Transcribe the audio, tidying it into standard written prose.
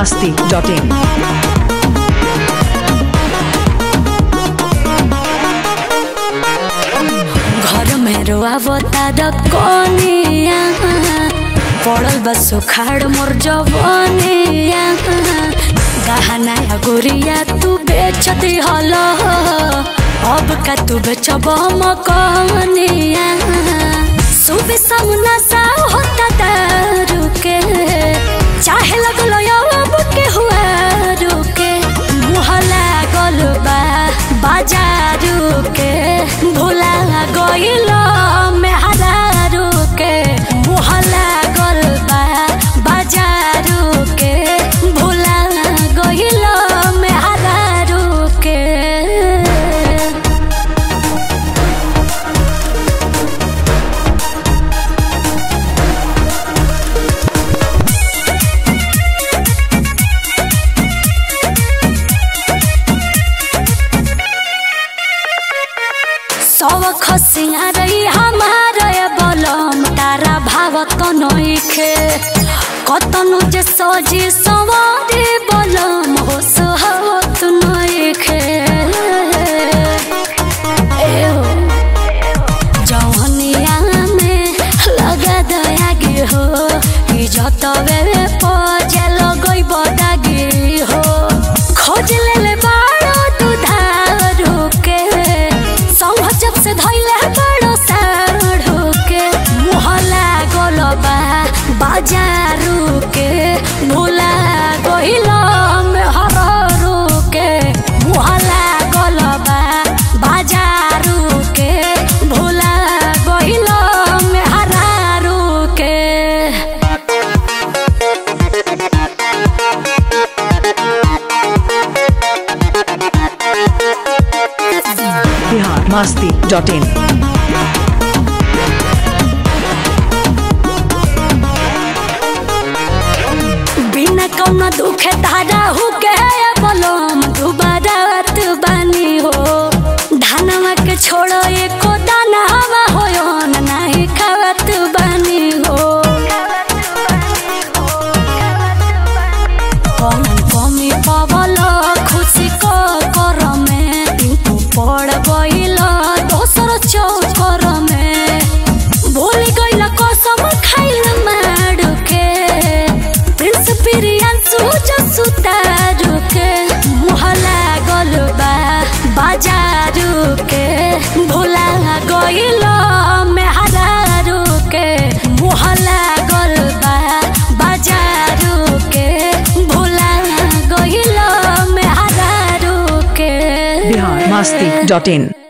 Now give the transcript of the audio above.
biharmasti.in। घर में रोआवता कोनिया पड़ल बस खाड़ मोर जवनिया गहना गुड़िया तू बेच दिहल अब का तू बेचब मकनिया सुबह सामना सा होता दारू के चाहे लगल अब के हुआ रुके मुहला गल बा बाजारू के भुला गइल मेहरारू के मुहला गल बा बाजारू के भुला गइल मेहरारू के। सब खसिया रही हमारे बलम तारा भावत नइखे कतनो जे सजी सवारी बलम हो सोहत नइखे जवनिया में लगा दया गे हो इज्जत वे पजे लगई बदागी हो खोज ले बाड़ो तू धारू के जब से धैले बड़ो साढ़ू के मुहला गोलबा बाजारू के भुला गइल मेहरारू के मुहला गोलबा बाजारू के भुला गइल मेहरारू के। biharmasti.in। बिना कौन दुखे तारा हो के बलम दुबारा बानी हो धानवा के छोड़ो एको दाना हवा हो नहीं खावत बानी हो कौन कमी पवल खुशी को कर में तू पड़ गइल दोसर चौकर में भूल गइल कसम खाइल मारू के प्रिंस प्रियांशु जसुतारू के मुहला गल बा बाजारू के भुला गइल मेहरारू के मुहला गल बा बाजारू के भुला गइल मेहरारू के। biharmasti.in।